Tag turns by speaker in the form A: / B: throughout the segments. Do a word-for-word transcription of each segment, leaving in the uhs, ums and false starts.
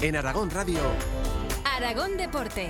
A: En Aragón Radio,
B: Aragón Deporte.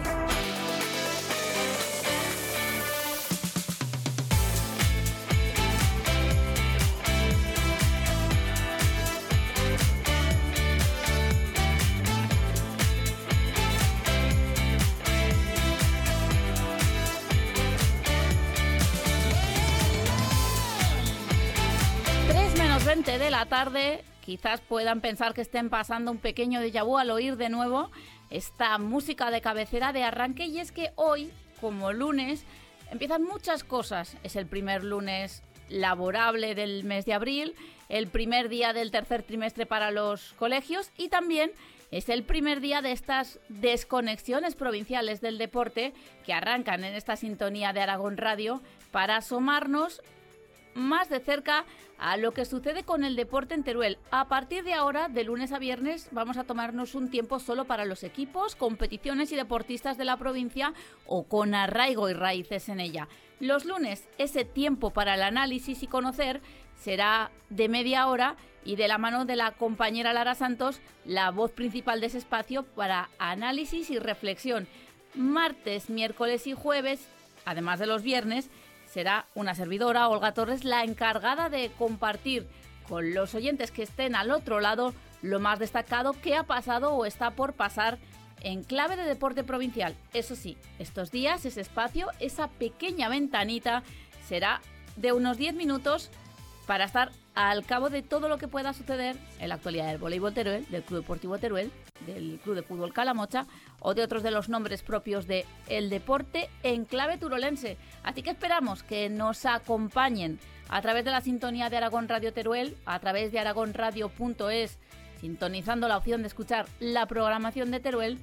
C: tres menos veinte de la tarde. Quizás puedan pensar que estén pasando un pequeño déjà vu al oír de nuevo esta música de cabecera de arranque, y es que hoy, como lunes, empiezan muchas cosas. Es el primer lunes laborable del mes de abril, el primer día del tercer trimestre para los colegios y también es el primer día de estas desconexiones provinciales del deporte que arrancan en esta sintonía de Aragón Radio para asomarnos más de cerca a lo que sucede con el deporte en Teruel. A partir de ahora, de lunes a viernes, vamos a tomarnos un tiempo solo para los equipos, competiciones y deportistas de la provincia o con arraigo y raíces en ella. Los lunes, ese tiempo para el análisis y conocer será de media hora y de la mano de la compañera Lara Santos, la voz principal de ese espacio para análisis y reflexión. Martes, miércoles y jueves, además de los viernes, será una servidora, Olga Torres, la encargada de compartir con los oyentes que estén al otro lado lo más destacado que ha pasado o está por pasar en clave de deporte provincial. Eso sí, estos días, ese espacio, esa pequeña ventanita, será de unos diez minutos para estar al cabo de todo lo que pueda suceder en la actualidad del voleibol Teruel, del Club Deportivo Teruel, del Club de Fútbol Calamocha o de otros de los nombres propios de el deporte en clave turolense. Así que esperamos que nos acompañen a través de la sintonía de Aragón Radio Teruel, a través de aragón radio punto es, sintonizando la opción de escuchar la programación de Teruel,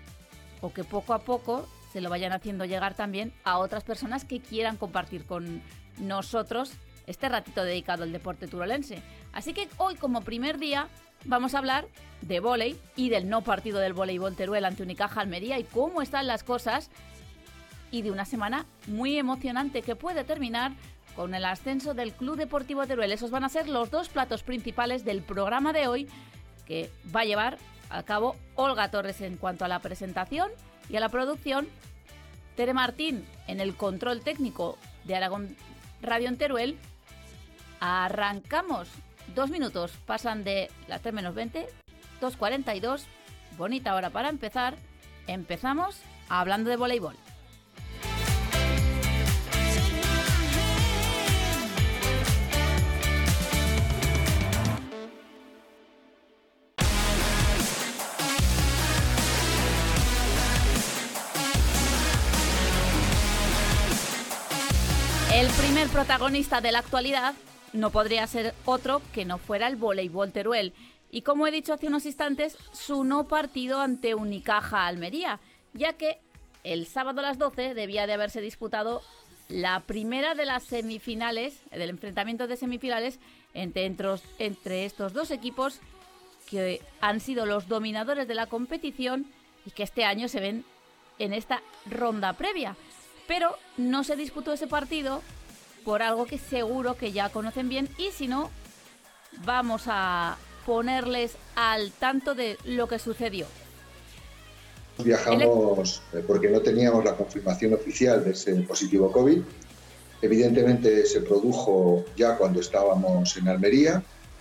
C: o que poco a poco se lo vayan haciendo llegar también a otras personas que quieran compartir con nosotros este ratito dedicado al deporte turolense. Así que hoy, como primer día, vamos a hablar de vóley y del no partido del voleibol Teruel ante Unicaja Almería y cómo están las cosas, y de una semana muy emocionante que puede terminar con el ascenso del Club Deportivo Teruel. Esos van a ser los dos platos principales del programa de hoy que va a llevar a cabo Olga Torres en cuanto a la presentación y a la producción, Tere Martín en el control técnico de Aragón Radio en Teruel. Arrancamos. Dos minutos pasan de las tres menos veinte, dos cuarenta y dos. Bonita hora para empezar. Empezamos hablando de voleibol. El primer protagonista de la actualidad no podría ser otro que no fuera el voleibol Teruel. Y como he dicho hace unos instantes, su no partido ante Unicaja Almería, ya que el sábado a las doce debía de haberse disputado la primera de las semifinales, del enfrentamiento de semifinales entre, entre estos dos equipos que han sido los dominadores de la competición y que este año se ven en esta ronda previa. Pero no se disputó ese partido por algo que seguro que ya conocen bien, y si no, vamos a ponerles al tanto de lo que sucedió.
D: Viajamos eh, porque no teníamos la confirmación oficial de ese positivo COVID. Evidentemente se produjo ya cuando estábamos en Almería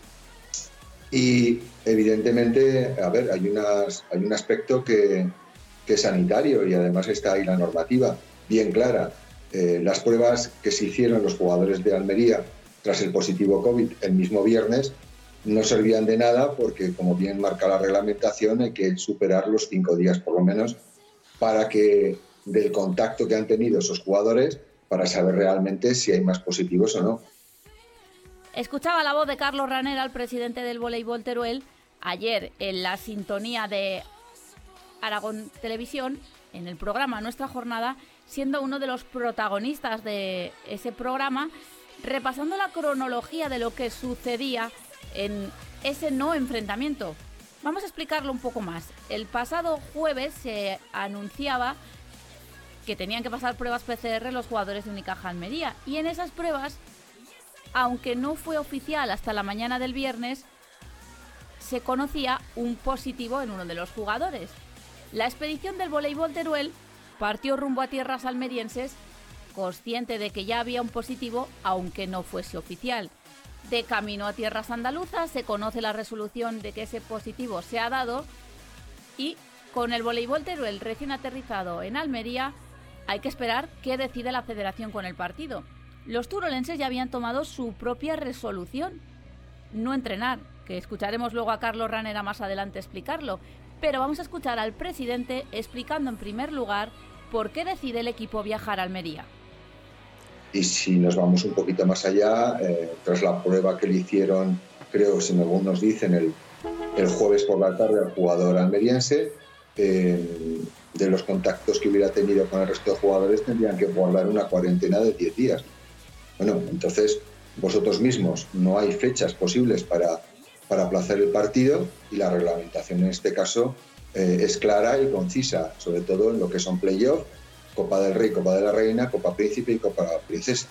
D: y evidentemente, a ver, hay, unas, hay un aspecto que, que es sanitario y además está ahí la normativa bien clara. Eh, las pruebas que se hicieron los jugadores de Almería tras el positivo COVID el mismo viernes no servían de nada porque, como bien marca la reglamentación, hay que superar los cinco días por lo menos para que del contacto que han tenido esos jugadores para saber realmente si hay más positivos o no.
C: Escuchaba la voz de Carlos Ranera, el presidente del voleibol Teruel, ayer en la sintonía de Aragón Televisión, en el programa Nuestra Jornada, siendo uno de los protagonistas de ese programa, repasando la cronología de lo que sucedía en ese no enfrentamiento. Vamos a explicarlo un poco más. El pasado jueves se anunciaba que tenían que pasar pruebas P C R los jugadores de Unicaja Almería, y en esas pruebas, aunque no fue oficial hasta la mañana del viernes, se conocía un positivo en uno de los jugadores. La expedición del voleibol Teruel partió rumbo a tierras almerienses, consciente de que ya había un positivo, aunque no fuese oficial. De camino a tierras andaluzas se conoce la resolución de que ese positivo se ha dado y con el voleibol Teruel recién aterrizado en Almería hay que esperar qué decide la federación con el partido. Los turolenses ya habían tomado su propia resolución, no entrenar, que escucharemos luego a Carlos Ranera más adelante explicarlo, pero vamos a escuchar al presidente explicando en primer lugar por qué decide el equipo viajar a Almería.
D: Y si nos vamos un poquito más allá, eh, tras la prueba que le hicieron, creo, según nos dicen, el, el jueves por la tarde al jugador almeriense, eh, de los contactos que hubiera tenido con el resto de jugadores tendrían que guardar una cuarentena de diez días. Bueno, entonces vosotros mismos no hay fechas posibles para, para aplazar el partido y la reglamentación en este caso eh, es clara y concisa, sobre todo en lo que son playoffs, Copa del Rey, Copa de la Reina, Copa Príncipe y Copa Princesa.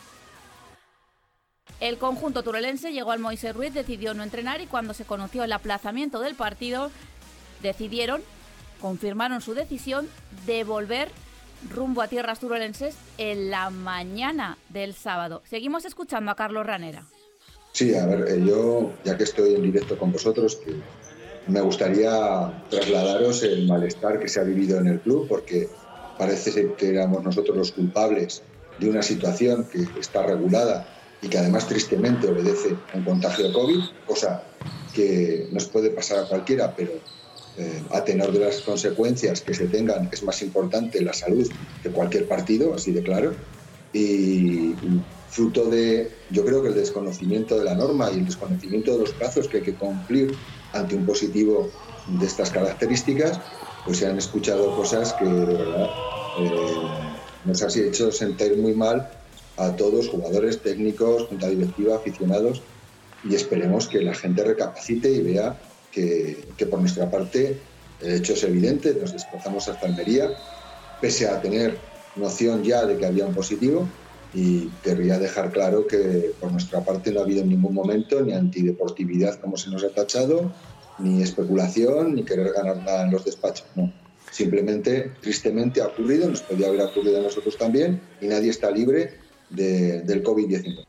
C: El conjunto turolense llegó al Moisés Ruiz, decidió no entrenar y cuando se conoció el aplazamiento del partido, decidieron, confirmaron su decisión de volver rumbo a tierras turolenses en la mañana del sábado. Seguimos escuchando a Carlos Ranera.
D: Sí, a ver, eh, yo, ya que estoy en directo con vosotros, que me gustaría trasladaros el malestar que se ha vivido en el club, porque parece ser que éramos nosotros los culpables de una situación que está regulada y que además tristemente obedece a un contagio de COVID, cosa que nos puede pasar a cualquiera, pero eh, a tenor de las consecuencias que se tengan es más importante la salud que cualquier partido, así de claro, y fruto de, yo creo que el desconocimiento de la norma y el desconocimiento de los plazos que hay que cumplir ante un positivo de estas características, pues se han escuchado cosas que de verdad eh, nos han hecho sentir muy mal a todos, jugadores, técnicos, junta directiva, aficionados, y esperemos que la gente recapacite y vea que, que por nuestra parte el hecho es evidente. Nos desplazamos hasta Almería, pese a tener noción ya de que había un positivo, y querría dejar claro que por nuestra parte no ha habido en ningún momento ni antideportividad como se nos ha tachado, ni especulación, ni querer ganar nada en los despachos, no. Simplemente, tristemente ha ocurrido, nos podía haber ocurrido a nosotros también, y nadie está libre de, del COVID diecinueve.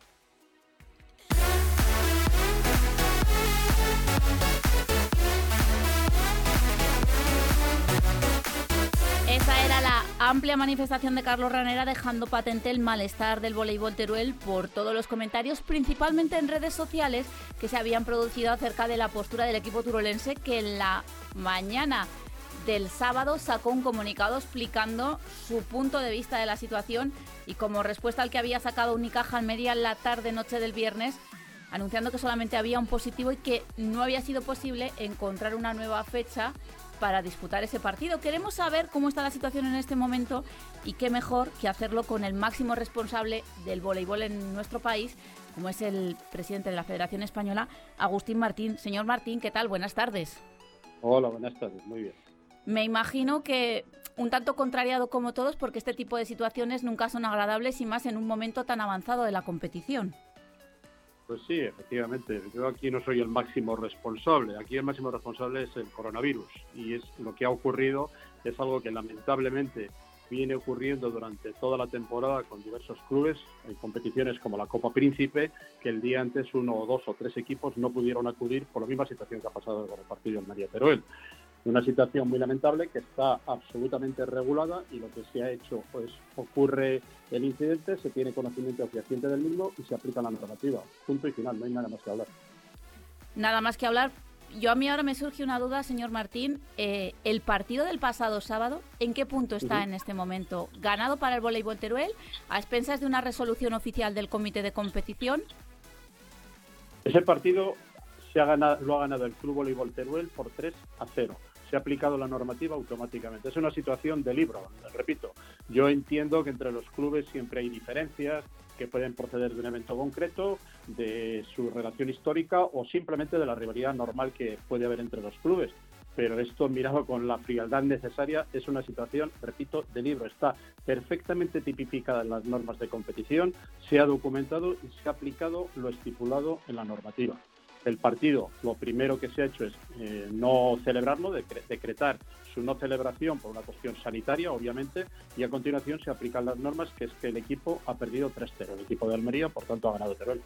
C: Esa era la amplia manifestación de Carlos Ranera, dejando patente el malestar del voleibol Teruel por todos los comentarios, principalmente en redes sociales, que se habían producido acerca de la postura del equipo turolense, que en la mañana del sábado sacó un comunicado explicando su punto de vista de la situación y como respuesta al que había sacado Unicaja Almería en la tarde-noche del viernes, anunciando que solamente había un positivo y que no había sido posible encontrar una nueva fecha para disputar ese partido. Queremos saber cómo está la situación en este momento y qué mejor que hacerlo con el máximo responsable del voleibol en nuestro país, como es el presidente de la Federación Española, Agustín Martín. Señor Martín, ¿qué tal? Buenas tardes.
A: Hola, buenas tardes, muy bien.
C: Me imagino que un tanto contrariado como todos, porque este tipo de situaciones nunca son agradables y más en un momento tan avanzado de la competición.
A: Pues sí, efectivamente. Yo aquí no soy el máximo responsable. Aquí el máximo responsable es el coronavirus. Y es lo que ha ocurrido es algo que lamentablemente viene ocurriendo durante toda la temporada con diversos clubes. Hay competiciones como la Copa Príncipe, que el día antes uno o dos o tres equipos no pudieron acudir por la misma situación que ha pasado con el partido en Almería Teruel. Una situación muy lamentable que está absolutamente regulada y lo que se ha hecho, pues ocurre el incidente, se tiene conocimiento fehaciente del mismo y se aplica la normativa. Punto y final, no hay nada más que hablar.
C: Nada más que hablar. Yo a mí ahora me surge una duda, señor Martín. Eh, ¿El partido del pasado sábado, en qué punto está uh-huh. en este momento? ¿Ganado para el voleibol Teruel? ¿A expensas de una resolución oficial del comité de competición?
A: Ese partido se ha ganado, lo ha ganado el Club Voleibol Teruel por tres a cero. Se ha aplicado la normativa automáticamente. Es una situación de libro, repito. Yo entiendo que entre los clubes siempre hay diferencias que pueden proceder de un evento concreto, de su relación histórica o simplemente de la rivalidad normal que puede haber entre los clubes. Pero esto, mirado con la frialdad necesaria, es una situación, repito, de libro. Está perfectamente tipificada en las normas de competición, se ha documentado y se ha aplicado lo estipulado en la normativa. el partido, lo primero que se ha hecho es eh, no celebrarlo, decre- decretar su no celebración por una cuestión sanitaria, obviamente, y a continuación se aplican las normas, que es que el equipo ha perdido tres cero, el equipo de Almería, por tanto ha ganado Teruel.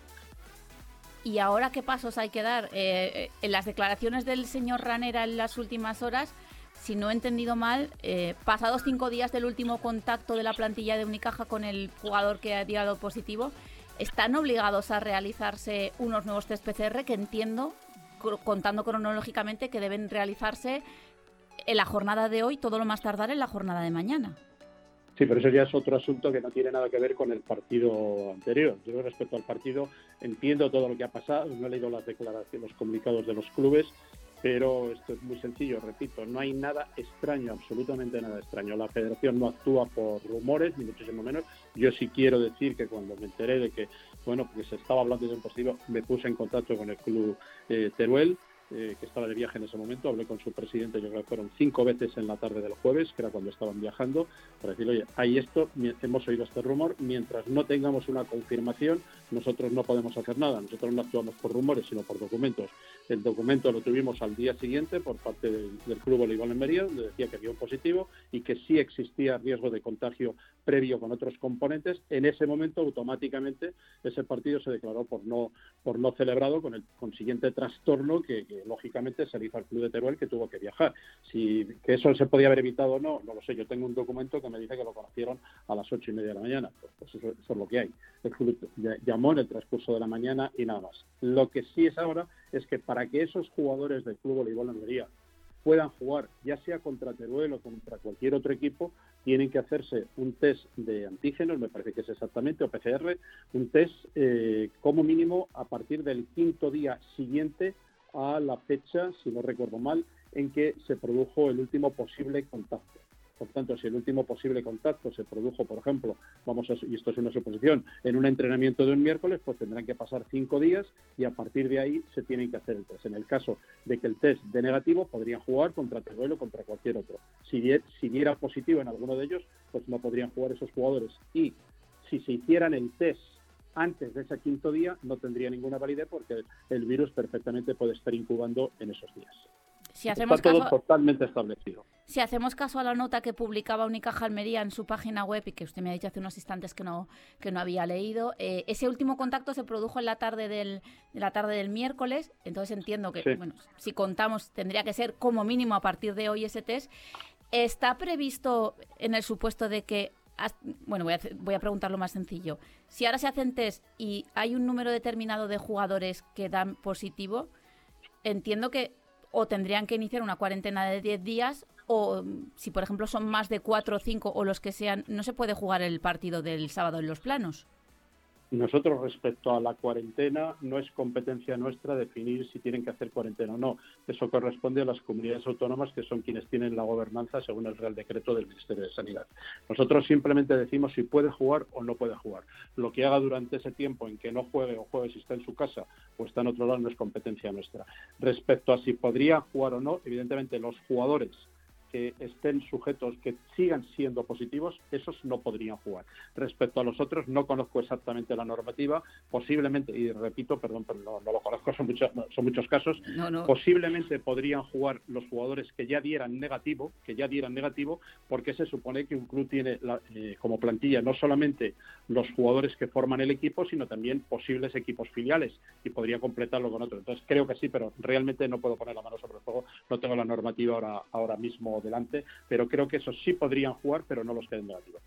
C: ¿Y ahora qué pasos hay que dar? Eh, en las declaraciones del señor Ranera en las últimas horas, si no he entendido mal, eh, pasados cinco días del último contacto de la plantilla de Unicaja con el jugador que ha dado positivo, están obligados a realizarse unos nuevos test P C R que entiendo, contando cronológicamente, que deben realizarse en la jornada de hoy, todo lo más tardar en la jornada de mañana.
A: Sí, pero eso ya es otro asunto que no tiene nada que ver con el partido anterior. Yo respecto al partido entiendo todo lo que ha pasado, no he leído las declaraciones, los comunicados de los clubes, pero esto es muy sencillo, repito, no hay nada extraño, absolutamente nada extraño. La federación no actúa por rumores, ni muchísimo menos. Yo sí quiero decir que cuando me enteré de que, bueno, porque se estaba hablando de un positivo, me puse en contacto con el club eh, Teruel, Eh, que estaba de viaje en ese momento, hablé con su presidente, yo creo que fueron cinco veces en la tarde del jueves, que era cuando estaban viajando, para decirle, oye, hay esto, hemos oído este rumor, mientras no tengamos una confirmación, nosotros no podemos hacer nada, nosotros no actuamos por rumores, sino por documentos. El documento lo tuvimos al día siguiente por parte del, del Club Voleibol Almería, donde decía que había un positivo y que sí existía riesgo de contagio previo con otros componentes. En ese momento, automáticamente, ese partido se declaró por no, por no celebrado, con el consiguiente trastorno que, que lógicamente se le hizo al club de Teruel, que tuvo que viajar. Si que eso se podía haber evitado o no, no lo sé. Yo tengo un documento que me dice que lo conocieron a las ocho y media de la mañana. Pues, pues eso, eso es lo que hay. El club llamó en el transcurso de la mañana y nada más. Lo que sí es ahora es que para que esos jugadores del Club Voleibol Almería puedan jugar, ya sea contra Teruel o contra cualquier otro equipo, tienen que hacerse un test de antígenos, me parece que es exactamente, o P C R, un test eh, como mínimo a partir del quinto día siguiente a la fecha, si no recuerdo mal, en que se produjo el último posible contacto. Por tanto, si el último posible contacto se produjo, por ejemplo, vamos a, y esto es una suposición, en un entrenamiento de un miércoles, pues tendrán que pasar cinco días y a partir de ahí se tienen que hacer el test. En el caso de que el test dé negativo, podrían jugar contra Teruel o contra cualquier otro. Si, si diera positivo en alguno de ellos, pues no podrían jugar esos jugadores. Y si se hicieran el test antes de ese quinto día, no tendría ninguna validez porque el virus perfectamente puede estar incubando en esos días.
C: Si hacemos
A: Está todo
C: caso,
A: totalmente establecido.
C: Si hacemos caso a la nota que publicaba Unicaja Almería en su página web y que usted me ha dicho hace unos instantes que no que no había leído, eh, ese último contacto se produjo en la tarde del de la tarde del miércoles, entonces entiendo que, sí. bueno, si contamos tendría que ser como mínimo a partir de hoy ese test. ¿Está previsto en el supuesto de que, bueno, voy a, voy a preguntar lo más sencillo, si ahora se hacen test y hay un número determinado de jugadores que dan positivo, entiendo que o tendrían que iniciar una cuarentena de diez días o si, por ejemplo, son más de cuatro o cinco o los que sean, no se puede jugar el partido del sábado en Los Planos?
A: Nosotros, respecto a la cuarentena, no es competencia nuestra definir si tienen que hacer cuarentena o no. Eso corresponde a las comunidades autónomas, que son quienes tienen la gobernanza según el Real Decreto del Ministerio de Sanidad. Nosotros simplemente decimos si puede jugar o no puede jugar. Lo que haga durante ese tiempo en que no juegue o juegue, si está en su casa o está en otro lado, no es competencia nuestra. Respecto a si podría jugar o no, evidentemente los jugadores que estén sujetos, que sigan siendo positivos, esos no podrían jugar. Respecto a los otros, no conozco exactamente la normativa, posiblemente, y repito, perdón, pero no, no lo conozco, son muchos, son muchos casos, no, no. posiblemente podrían jugar los jugadores que ya dieran negativo, que ya dieran negativo, porque se supone que un club tiene la, eh, como plantilla no solamente los jugadores que forman el equipo, sino también posibles equipos filiales, y podría completarlo con otros. Entonces creo que sí, pero realmente no puedo poner la mano sobre el fuego, no tengo la normativa ahora, ahora mismo delante, pero creo que esos sí podrían jugar, pero no los que den negativos.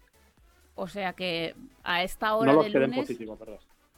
C: O sea que a esta hora
A: no
C: de
A: los que den
C: lunes,
A: positivo, perdón.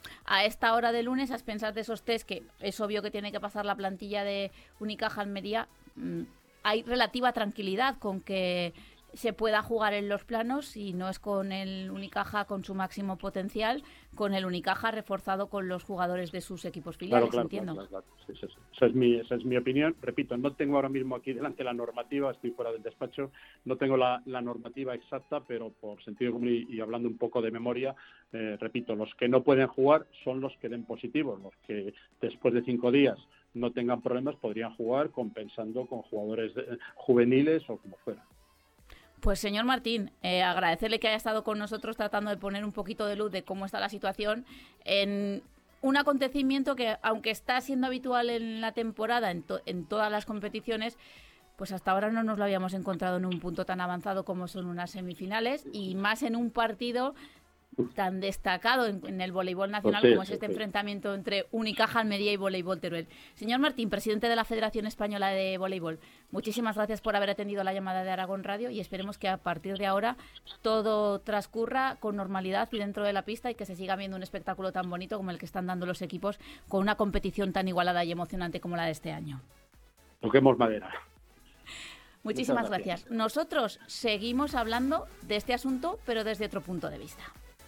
C: A esta hora de lunes, a expensas de esos test que es obvio que tiene que pasar la plantilla de Unicaja Almería, mmm, hay relativa tranquilidad con que se pueda jugar en Los Planos y no es con el Unicaja con su máximo potencial, con el Unicaja reforzado con los jugadores de sus equipos filiales,
A: claro, claro,
C: entiendo.
A: Claro, claro, claro. Sí, sí, sí. Esa es mi, esa es mi opinión. Repito, no tengo ahora mismo aquí delante la normativa, estoy fuera del despacho, no tengo la, la normativa exacta, pero por sentido común y, y hablando un poco de memoria, eh, repito, los que no pueden jugar son los que den positivos, los que después de cinco días no tengan problemas podrían jugar compensando con jugadores de, juveniles o como fuera.
C: Pues señor Martín, eh, agradecerle que haya estado con nosotros tratando de poner un poquito de luz de cómo está la situación. En un acontecimiento que, aunque está siendo habitual en la temporada, en, to- en todas las competiciones, pues hasta ahora no nos lo habíamos encontrado en un punto tan avanzado como son unas semifinales, y más en un partido tan destacado en, en el voleibol nacional
A: Pues sí,
C: como es
A: sí,
C: este
A: sí.
C: enfrentamiento entre Unicaja Almería y Voleibol Teruel. Señor Martín, presidente de la Federación Española de Voleibol, muchísimas gracias por haber atendido la llamada de Aragón Radio y esperemos que a partir de ahora todo transcurra con normalidad y dentro de la pista y que se siga viendo un espectáculo tan bonito como el que están dando los equipos con una competición tan igualada y emocionante como la de este año.
A: Toquemos madera.
C: Muchísimas
A: Muchas
C: gracias.
A: gracias.
C: Nosotros seguimos hablando de este asunto, pero desde otro punto de vista.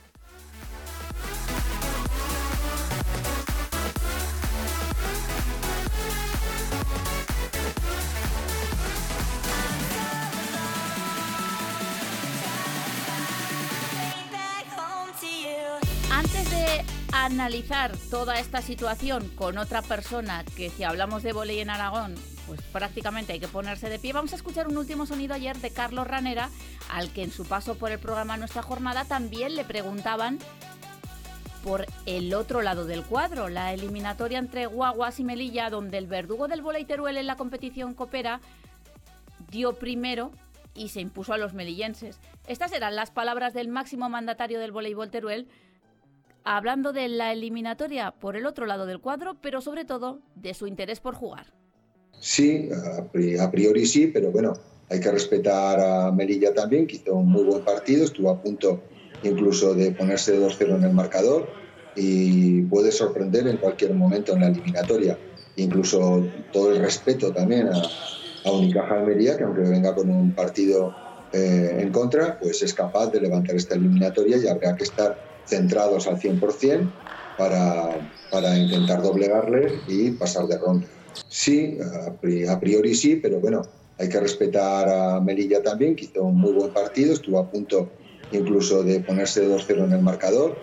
C: Antes de analizar toda esta situación con otra persona, que si hablamos de vóley en Aragón, pues prácticamente hay que ponerse de pie, vamos a escuchar un último sonido ayer de Carlos Ranera, al que en su paso por el programa Nuestra Jornada también le preguntaban por el otro lado del cuadro, la eliminatoria entre Guaguas y Melilla, donde el verdugo del vóley Teruel en la competición copera dio primero y se impuso a los melillenses. Estas eran las palabras del máximo mandatario del voleibol Teruel, hablando de la eliminatoria por el otro lado del cuadro, pero sobre todo de su interés por jugar.
D: Sí, a priori sí, pero bueno, hay que respetar a Melilla también, que hizo un muy buen partido, estuvo a punto incluso de ponerse dos cero en el marcador y puede sorprender en cualquier momento en la eliminatoria. Incluso todo el respeto también a, a Unicaja Almería, que aunque venga con un partido eh, en contra, pues es capaz de levantar esta eliminatoria y habrá que estar centrados al cien por ciento para, para intentar doblegarles y pasar de ronda. Sí, a priori sí, pero bueno, hay que respetar a Melilla también, que hizo un muy buen partido, estuvo a punto incluso de ponerse dos cero en el marcador.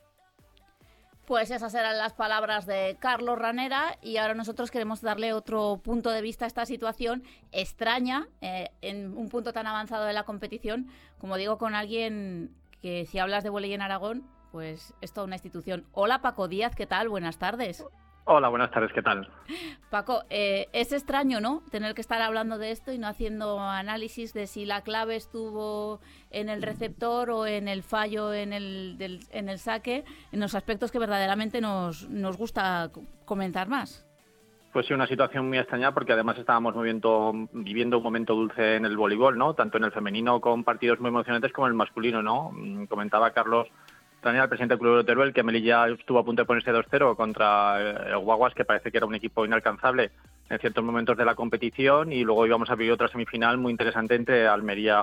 C: Pues esas eran las palabras de Carlos Ranera y ahora nosotros queremos darle otro punto de vista a esta situación extraña eh, en un punto tan avanzado de la competición, como digo, con alguien que si hablas de vóley en Aragón, pues es toda una institución. Hola Paco Díaz, ¿qué tal? Buenas tardes.
E: Hola, buenas tardes, ¿qué tal?
C: Paco, eh, es extraño, ¿no?, tener que estar hablando de esto y no haciendo análisis de si la clave estuvo en el receptor o en el fallo en el, del, en el saque, en los aspectos que verdaderamente nos, nos gusta comentar más.
E: Pues sí, una situación muy extraña porque además estábamos moviendo, viviendo un momento dulce en el voleibol, ¿no? Tanto en el femenino con partidos muy emocionantes como en el masculino, ¿no? Comentaba Carlos Ranera, el presidente del Club de Teruel, que Melilla estuvo a punto de ponerse dos cero contra el Guaguas, que parece que era un equipo inalcanzable en ciertos momentos de la competición, y luego íbamos a vivir otra semifinal muy interesante entre Almería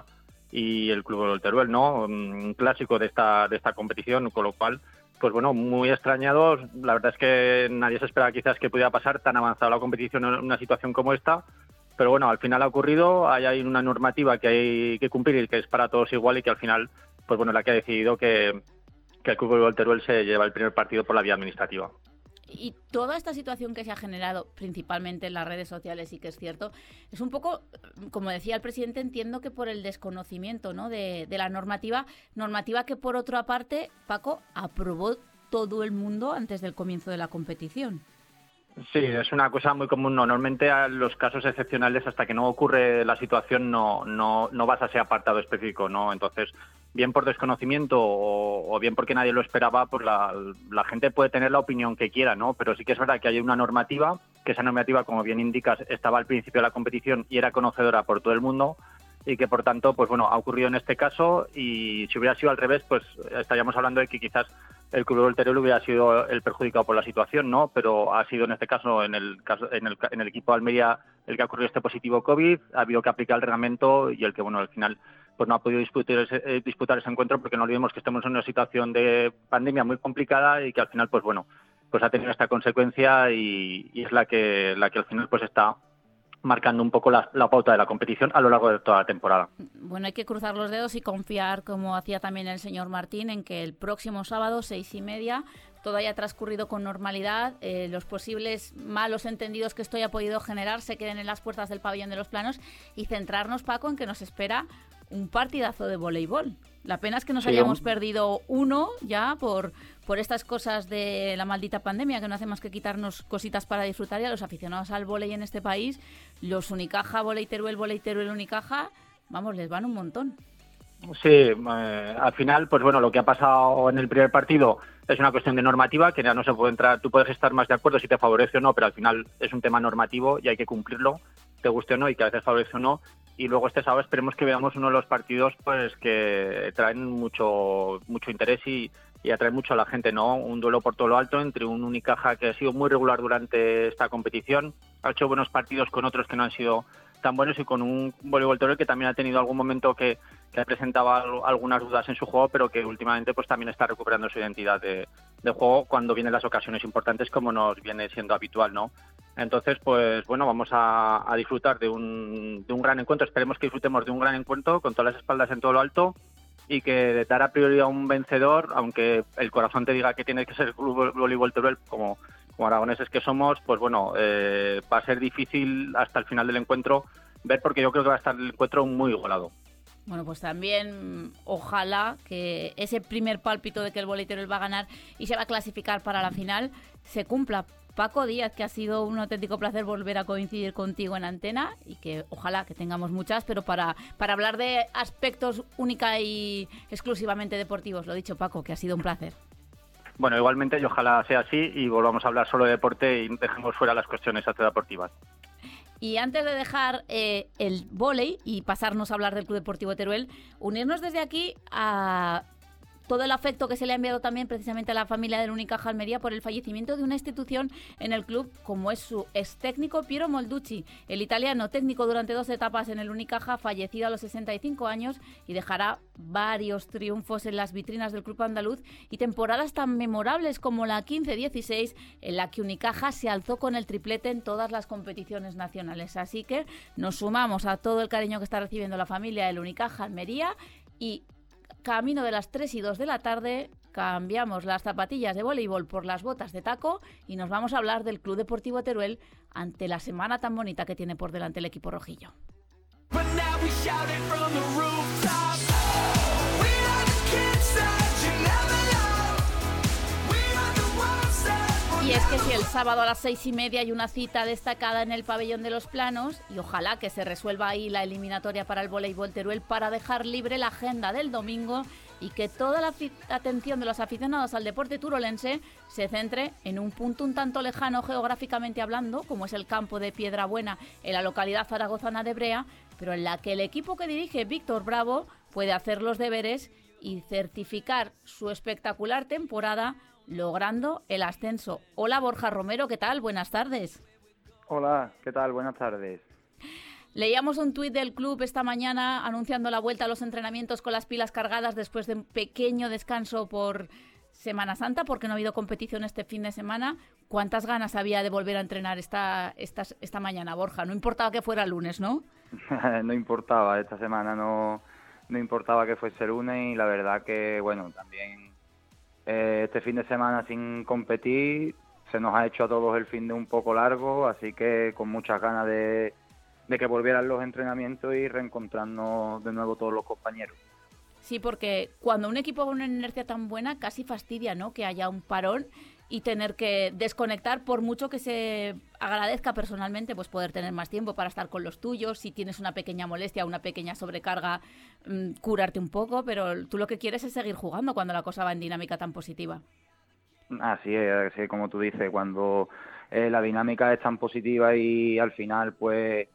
E: y el Club de Teruel, ¿no? Un clásico de esta de esta competición, con lo cual, pues bueno, muy extrañados. La verdad es que nadie se esperaba quizás que pudiera pasar tan avanzada la competición en una situación como esta, pero bueno, al final ha ocurrido, hay, hay una normativa que hay que cumplir y que es para todos igual y que al final, pues bueno, la que ha decidido que que el Club de Teruel se lleva el primer partido por la vía administrativa.
C: Y toda esta situación que se ha generado principalmente en las redes sociales, y que es cierto, es un poco, como decía el presidente, entiendo que por el desconocimiento, ¿no?, de, de la normativa, normativa que por otra parte, Paco, aprobó todo el mundo antes del comienzo de la competición.
E: Sí, es una cosa muy común. Normalmente a los casos excepcionales, hasta que no ocurre la situación, no no no vas a ese apartado específico, ¿no? Entonces, bien por desconocimiento o, o bien porque nadie lo esperaba, pues la, la gente puede tener la opinión que quiera, ¿no? Pero sí que es verdad que hay una normativa, que esa normativa, como bien indicas, estaba al principio de la competición y era conocedora por todo el mundo, y que por tanto, pues bueno, ha ocurrido en este caso, y si hubiera sido al revés, pues estaríamos hablando de que quizás el Club del Teruel hubiera sido el perjudicado por la situación, ¿no? Pero ha sido en este caso, en el caso, en el, en el equipo de Almería, el que ha ocurrido este positivo COVID, ha habido que aplicar el reglamento y el que, bueno, al final pues no ha podido disputar ese, eh, disputar ese encuentro, porque no olvidemos que estamos en una situación de pandemia muy complicada y que al final, pues bueno, pues ha tenido esta consecuencia y, y es la que la que al final pues está marcando un poco la, la pauta de la competición a lo largo de toda la temporada.
C: Bueno, hay que cruzar los dedos y confiar, como hacía también el señor Martín, en que el próximo sábado, seis y media, todo haya transcurrido con normalidad, eh, los posibles malos entendidos que esto haya podido generar se queden en las puertas del pabellón de los Planos y centrarnos, Paco, en que nos espera un partidazo de voleibol. La pena es que nos
E: Sí,
C: hayamos
E: un...
C: perdido uno ya por, por estas cosas de la maldita pandemia, que no hace más que quitarnos cositas para disfrutar, y a los aficionados al vóley en este país, los Unicaja, Voley Teruel, Voley Teruel, Unicaja, vamos, les van un montón.
E: Sí, eh, al final, pues bueno, lo que ha pasado en el primer partido es una cuestión de normativa, que ya no se puede entrar, tú puedes estar más de acuerdo si te favorece o no, pero al final es un tema normativo y hay que cumplirlo, te guste o no, y que a veces favorece o no. Y luego este sábado esperemos que veamos uno de los partidos pues que traen mucho mucho interés y, y atraen mucho a la gente, ¿no? Un duelo por todo lo alto entre un Unicaja que ha sido muy regular durante esta competición, ha hecho buenos partidos con otros que no han sido tan buenos, y con un Voleibol Teruel que también ha tenido algún momento que, que presentaba algunas dudas en su juego, pero que últimamente pues también está recuperando su identidad de, de juego cuando vienen las ocasiones importantes, como nos viene siendo habitual, ¿no? Entonces, pues bueno, vamos a, a disfrutar de un, de un gran encuentro. Esperemos que disfrutemos de un gran encuentro con todas las espaldas en todo lo alto, y que de dar a priori a un vencedor, aunque el corazón te diga que tiene que ser el Club Voleibol Teruel, como, como aragoneses que somos, pues bueno, eh, va a ser difícil hasta el final del encuentro ver, porque yo creo que va a estar el encuentro muy igualado.
C: Bueno, pues también ojalá que ese primer pálpito de que el Voley Teruel va a ganar y se va a clasificar para la final se cumpla. Paco Díaz, que ha sido un auténtico placer volver a coincidir contigo en antena, y que ojalá que tengamos muchas, pero para, para hablar de aspectos única y exclusivamente deportivos. Lo dicho, Paco, que ha sido un placer.
E: Bueno, igualmente, y ojalá sea así y volvamos a hablar solo de deporte y dejemos fuera las cuestiones deportivas.
C: Y antes de dejar eh, el vóley y pasarnos a hablar del Club Deportivo Teruel, unirnos desde aquí a todo el afecto que se le ha enviado también precisamente a la familia del Unicaja Almería por el fallecimiento de una institución en el club, como es su ex técnico Piero Molducci, el italiano, técnico durante dos etapas en el Unicaja, fallecido a los sesenta y cinco años, y dejará varios triunfos en las vitrinas del club andaluz y temporadas tan memorables como la quince dieciséis, en la que Unicaja se alzó con el triplete en todas las competiciones nacionales. Así que nos sumamos a todo el cariño que está recibiendo la familia del Unicaja Almería, y camino de las tres y dos de la tarde cambiamos las zapatillas de voleibol por las botas de taco y nos vamos a hablar del Club Deportivo Teruel ante la semana tan bonita que tiene por delante el equipo rojillo. Y es que si el sábado a las seis y media hay una cita destacada en el pabellón de los Planos, y ojalá que se resuelva ahí la eliminatoria para el Voleibol Teruel para dejar libre la agenda del domingo y que toda la atención de los aficionados al deporte turolense se centre en un punto un tanto lejano geográficamente hablando, como es el campo de Piedrabuena en la localidad zaragozana de Brea, pero en la que el equipo que dirige Víctor Bravo puede hacer los deberes y certificar su espectacular temporada, logrando el ascenso. Hola Borja Romero, ¿qué tal? Buenas tardes.
F: Hola, ¿qué tal? Buenas tardes.
C: Leíamos un tuit del club esta mañana anunciando la vuelta a los entrenamientos con las pilas cargadas después de un pequeño descanso por Semana Santa, porque no ha habido competición este fin de semana. ¿Cuántas ganas había de volver a entrenar esta, esta, esta mañana, Borja? No importaba que fuera lunes, ¿no?
F: No importaba, esta semana no, no importaba que fuese lunes, y la verdad que, bueno, también eh, este fin de semana sin competir se nos ha hecho a todos el fin de un poco largo, así que con muchas ganas de, de que volvieran los entrenamientos y reencontrarnos de nuevo todos los compañeros.
C: Sí, porque cuando un equipo con una inercia tan buena casi fastidia, ¿no?, que haya un parón y tener que desconectar, por mucho que se agradezca personalmente pues poder tener más tiempo para estar con los tuyos, si tienes una pequeña molestia, una pequeña sobrecarga, mmm, curarte un poco, pero tú lo que quieres es seguir jugando cuando la cosa va en dinámica tan positiva.
F: Así es, así como tú dices, cuando eh, la dinámica es tan positiva y al final pues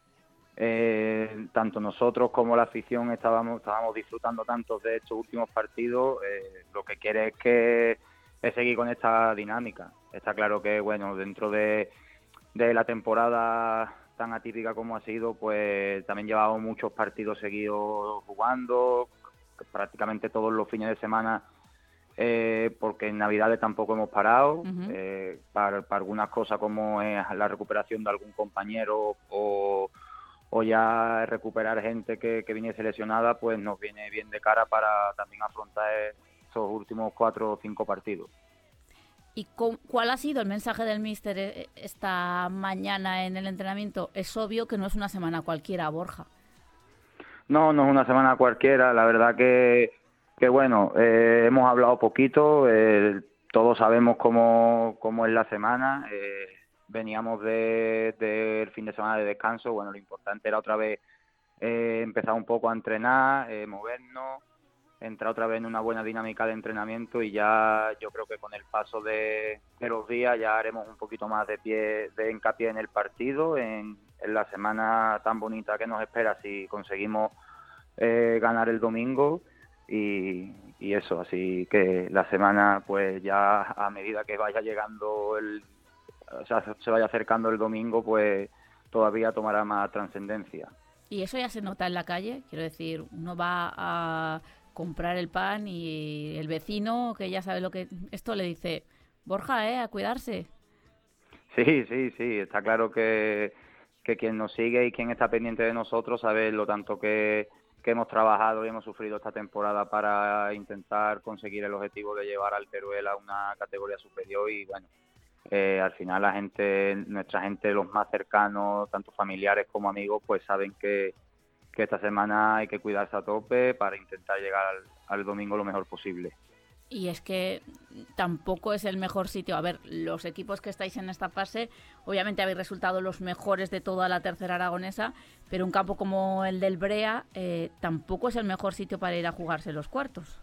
F: eh, tanto nosotros como la afición estábamos estábamos disfrutando tanto de estos últimos partidos, eh, lo que quiere es que es seguir con esta dinámica. Está claro que, bueno, dentro de, de la temporada tan atípica como ha sido, pues también llevamos muchos partidos seguidos jugando, prácticamente todos los fines de semana, eh, porque en Navidades tampoco hemos parado, uh-huh. eh, para, para algunas cosas como es la recuperación de algún compañero o, o ya recuperar gente que, que viniese lesionada, pues nos viene bien de cara para también afrontar estos últimos cuatro o cinco partidos.
C: ¿Y con, cuál ha sido el mensaje del míster esta mañana en el entrenamiento? Es obvio que no es una semana cualquiera, Borja.
F: No, no es una semana cualquiera. La verdad que, que bueno, eh, hemos hablado poquito. Eh, todos sabemos cómo, cómo es la semana. Eh, veníamos del de, de fin de semana de descanso. Bueno, lo importante era otra vez eh, empezar un poco a entrenar, eh, movernos, entrar otra vez en una buena dinámica de entrenamiento, y ya yo creo que con el paso de, de los días ya haremos un poquito más de pie, de hincapié en el partido, en, en la semana tan bonita que nos espera si conseguimos eh, ganar el domingo, y, y eso, así que la semana pues ya a medida que vaya llegando el, o sea, se vaya acercando el domingo, pues todavía tomará más trascendencia.
C: Y eso ya se nota en la calle, quiero decir, uno va a comprar el pan y el vecino, que ya sabe lo que... Esto le dice, Borja, ¿eh? A cuidarse.
F: Sí, sí, sí, está claro que, que quien nos sigue y quien está pendiente de nosotros sabe lo tanto que, que hemos trabajado y hemos sufrido esta temporada para intentar conseguir el objetivo de llevar al Teruel a una categoría superior, y bueno, eh, al final la gente, nuestra gente, los más cercanos, tanto familiares como amigos, pues saben que que esta semana hay que cuidarse a tope para intentar llegar al, al domingo lo mejor posible.
C: Y es que tampoco es el mejor sitio. A ver, los equipos que estáis en esta fase, obviamente habéis resultado los mejores de toda la tercera aragonesa, pero un campo como el del Brea eh, tampoco es el mejor sitio para ir a jugarse los cuartos.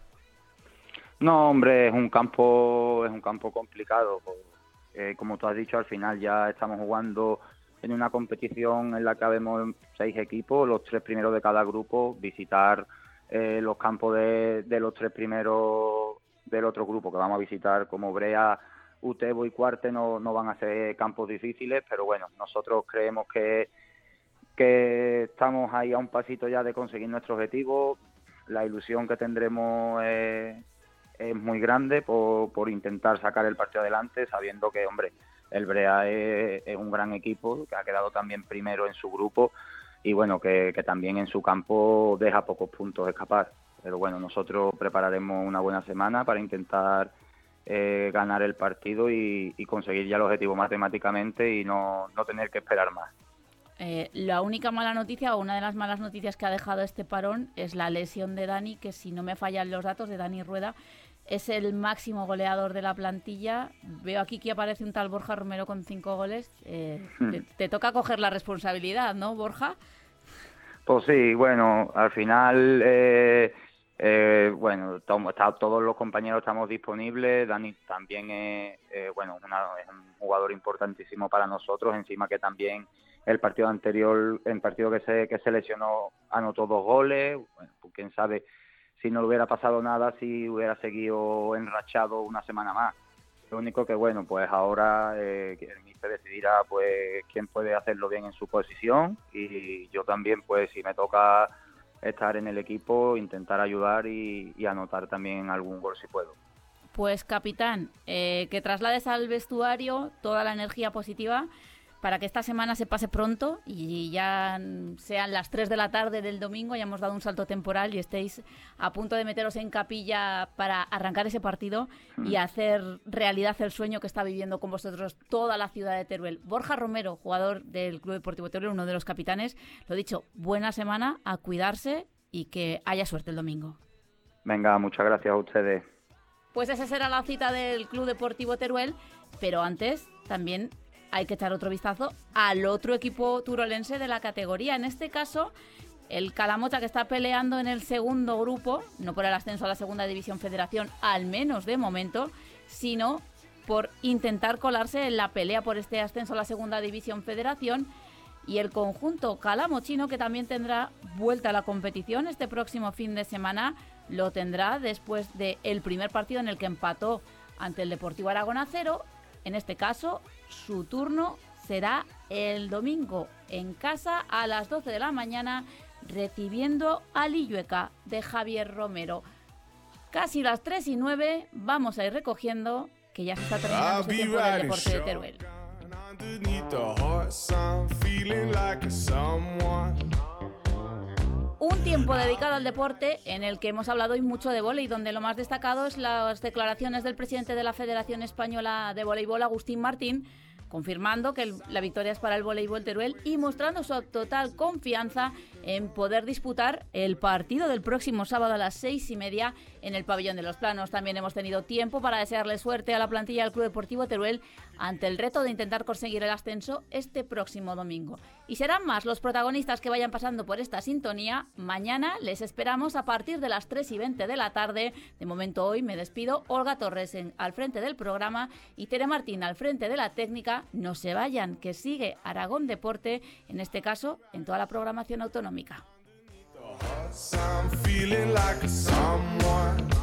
F: No, hombre, es un campo, es un campo complicado. Eh, como tú has dicho, al final ya estamos jugando en una competición en la que habemos seis equipos, los tres primeros de cada grupo. Visitar eh, los campos de, de los tres primeros del otro grupo que vamos a visitar, como Brea, Utebo y Cuarte, no, no van a ser campos difíciles, pero bueno, nosotros creemos que, que estamos ahí a un pasito ya de conseguir nuestro objetivo. La ilusión que tendremos es, es muy grande por, por intentar sacar el partido adelante, sabiendo que, hombre, el Brea es, es un gran equipo, que ha quedado también primero en su grupo, y bueno, que, que también en su campo deja pocos puntos escapar. Pero bueno, nosotros prepararemos una buena semana para intentar eh, ganar el partido y, y conseguir ya el objetivo matemáticamente y no, no tener que esperar más.
C: Eh, la única mala noticia, o una de las malas noticias que ha dejado este parón, es la lesión de Dani, que si no me fallan los datos, de Dani Rueda, es el máximo goleador de la plantilla. Veo aquí que aparece un tal Borja Romero con cinco goles. Eh, hmm. te, te toca coger la responsabilidad, ¿no, Borja?
F: Pues sí, bueno, al final, eh, eh, bueno, to- está, todos los compañeros estamos disponibles. Dani también es, eh, bueno, una, es un jugador importantísimo para nosotros, encima que también el partido anterior, el partido que se, que se lesionó, anotó dos goles. Bueno, pues quién sabe si no le hubiera pasado nada, si hubiera seguido enrachado una semana más. Lo único que, bueno, pues ahora eh, el míster decidirá pues quién puede hacerlo bien en su posición, y yo también, pues si me toca estar en el equipo, intentar ayudar y, y anotar también algún gol si puedo.
C: Pues capitán, eh, que traslades al vestuario toda la energía positiva para que esta semana se pase pronto y ya sean las tres de la tarde del domingo, ya hemos dado un salto temporal y estéis a punto de meteros en capilla para arrancar ese partido y hacer realidad el sueño que está viviendo con vosotros toda la ciudad de Teruel. Borja Romero, jugador del Club Deportivo Teruel, uno de los capitanes, lo dicho, buena semana, a cuidarse y que haya suerte el domingo.
F: Venga, muchas gracias a ustedes.
C: Pues esa será la cita del Club Deportivo Teruel, pero antes también hay que echar otro vistazo al otro equipo turolense de la categoría. En este caso, el Calamocha, que está peleando en el segundo grupo, no por el ascenso a la segunda división federación, al menos de momento, sino por intentar colarse en la pelea por este ascenso a la segunda división federación. Y el conjunto calamochino, que también tendrá vuelta a la competición este próximo fin de semana, lo tendrá después del primer partido en el que empató ante el Deportivo Aragón a cero. En este caso, su turno será el domingo en casa a las doce de la mañana, recibiendo al Illueca de Javier Romero. Casi las tres y nueve, vamos a ir recogiendo, que ya se está terminando este tiempo del deporte de Teruel. Un tiempo dedicado al deporte en el que hemos hablado hoy mucho de vóley, donde lo más destacado es las declaraciones del presidente de la Federación Española de Voleibol, Agustín Martín, confirmando que el, la victoria es para el voleibol Teruel y mostrando su total confianza en poder disputar el partido del próximo sábado a las seis y media en el Pabellón de los Planos. También hemos tenido tiempo para desearle suerte a la plantilla del Club Deportivo Teruel ante el reto de intentar conseguir el ascenso este próximo domingo. Y serán más los protagonistas que vayan pasando por esta sintonía. Mañana les esperamos a partir de las tres y veinte de la tarde. De momento hoy me despido. Olga Torres en, al frente del programa y Tere Martín al frente de la técnica. No se vayan, que sigue Aragón Deporte, en este caso en toda la programación autonómica.
G: I'm feeling like someone